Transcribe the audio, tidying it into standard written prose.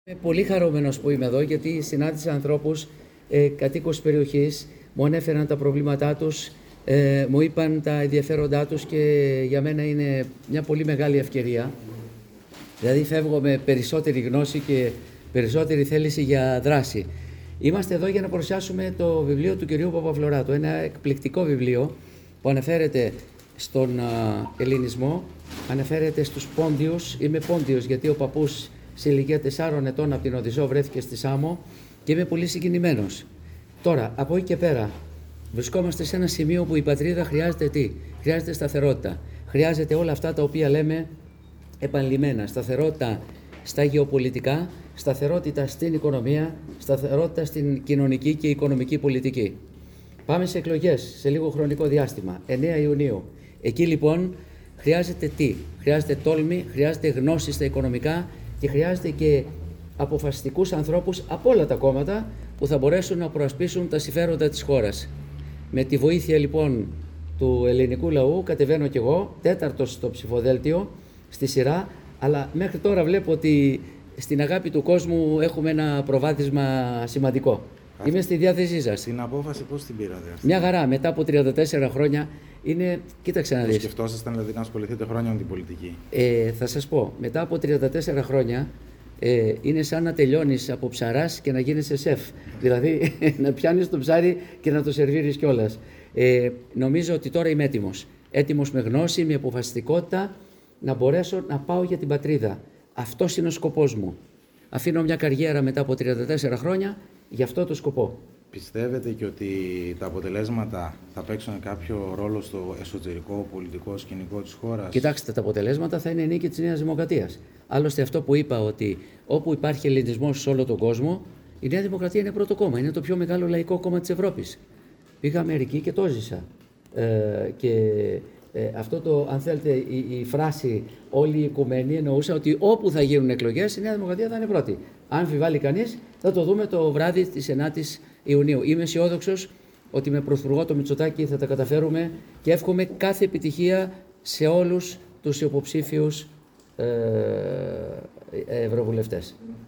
Είμαι πολύ χαρούμενος που είμαι εδώ, γιατί συνάντησα ανθρώπους, κατοίκους της περιοχής, μου ανέφεραν τα προβλήματά τους, μου είπαν τα ενδιαφέροντά τους και για μένα είναι μια πολύ μεγάλη ευκαιρία. Δηλαδή φεύγω με περισσότερη γνώση και περισσότερη θέληση για δράση. Είμαστε εδώ για να παρουσιάσουμε το βιβλίο του κυρίου Παπαφλωράτου, ένα εκπληκτικό βιβλίο που αναφέρεται στον ελληνισμό, αναφέρεται στους Πόντιους. Είμαι Πόντιος γιατί ο παππούς σε ηλικία 4 ετών από την Οδυσσό βρέθηκε στη Σάμο και είμαι πολύ συγκινημένος. Τώρα, από εκεί και πέρα, βρισκόμαστε σε ένα σημείο που η πατρίδα χρειάζεται τι? Χρειάζεται σταθερότητα. Χρειάζεται όλα αυτά τα οποία λέμε επανειλημμένα. Σταθερότητα στα γεωπολιτικά, σταθερότητα στην οικονομία, σταθερότητα στην κοινωνική και οικονομική πολιτική. Πάμε σε εκλογές σε λίγο χρονικό διάστημα, 9 Ιουνίου. Εκεί λοιπόν χρειάζεται τι? Χρειάζεται τόλμη, χρειάζεται γνώση στα οικονομικά και χρειάζεται και αποφασιστικούς ανθρώπους από όλα τα κόμματα που θα μπορέσουν να προασπίσουν τα συμφέροντα της χώρας. Με τη βοήθεια λοιπόν του ελληνικού λαού κατεβαίνω κι εγώ, 4ος στο ψηφοδέλτιο, στη σειρά, αλλά μέχρι τώρα βλέπω ότι στην αγάπη του κόσμου έχουμε ένα προβάδισμα σημαντικό. Είμαι στη διάθεσή σας. Την απόφαση πώς την πήρατε αυτή? Μια χαρά, μετά από 34 χρόνια είναι. Κοίταξε να δεις. Σκεφτόσασταν δηλαδή να ασχοληθείτε χρόνια με την πολιτική? Θα σας πω, μετά από 34 χρόνια είναι σαν να τελειώνεις από ψαράς και να γίνεσαι σεφ. Δηλαδή να πιάνεις το ψάρι και να το σερβίρεις κιόλας. Νομίζω ότι τώρα είμαι έτοιμος. Έτοιμος με γνώση, με αποφασιστικότητα, να μπορέσω να πάω για την πατρίδα. Αυτός είναι ο σκοπός μου. Αφήνω μια καριέρα μετά από 34 χρόνια για αυτό το σκοπό. Πιστεύετε και ότι τα αποτελέσματα θα παίξουν κάποιο ρόλο στο εσωτερικό πολιτικό σκηνικό της χώρας? Κοιτάξτε, τα αποτελέσματα θα είναι νίκη της Νέας Δημοκρατίας. Άλλωστε, αυτό που είπα, ότι όπου υπάρχει ελληνισμός σε όλο τον κόσμο, η Νέα Δημοκρατία είναι πρώτο κόμμα. Είναι το πιο μεγάλο λαϊκό κόμμα της Ευρώπης. Πήγα Αμερική και το ζήσα. Αυτό το, αν θέλετε, η φράση όλη η οικουμένη εννοούσα ότι όπου θα γίνουν εκλογές η Νέα Δημοκρατία θα είναι πρώτη. Αν αμφιβάλλει κανείς, θα το δούμε το βράδυ της 9ης Ιουνίου. Είμαι αισιόδοξος ότι με πρωθυπουργό το Μητσοτάκη θα τα καταφέρουμε και εύχομαι κάθε επιτυχία σε όλους τους υποψήφιους ευρωβουλευτές.